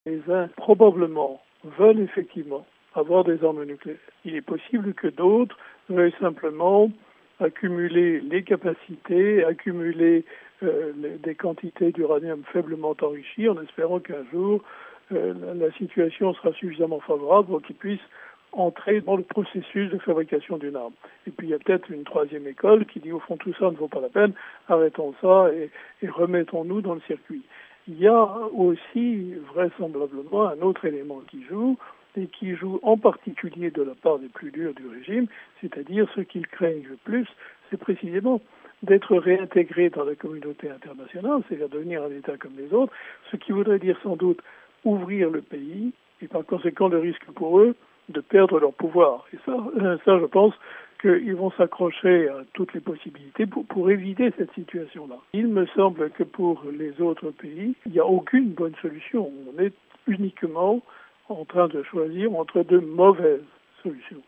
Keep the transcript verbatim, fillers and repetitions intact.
Les uns, probablement, veulent effectivement avoir des armes nucléaires. Il est possible que d'autres veuillent simplement accumuler les capacités, accumuler euh, les, des quantités d'uranium faiblement enrichi, en espérant qu'un jour euh, la, la situation sera suffisamment favorable pour qu'ils puissent entrer dans le processus de fabrication d'une arme. Et puis il y a peut-être une troisième école qui dit au fond tout ça ne vaut pas la peine, arrêtons ça et, et remettons-nous dans le circuit. Il y a aussi vraisemblablement un autre élément qui joue, et qui joue en particulier de la part des plus durs du régime, c'est-à-dire ce qu'ils craignent le plus, c'est précisément d'être réintégrés dans la communauté internationale, c'est-à-dire devenir un État comme les autres, ce qui voudrait dire sans doute ouvrir le pays, et par conséquent le risque pour eux de perdre leur pouvoir. Et ça, ça je pense qu'ils vont s'accrocher à toutes les possibilités pour, pour éviter cette situation-là. Il me semble que pour les autres pays, il n'y a aucune bonne solution. On est uniquement en train de choisir entre de mauvaises solutions.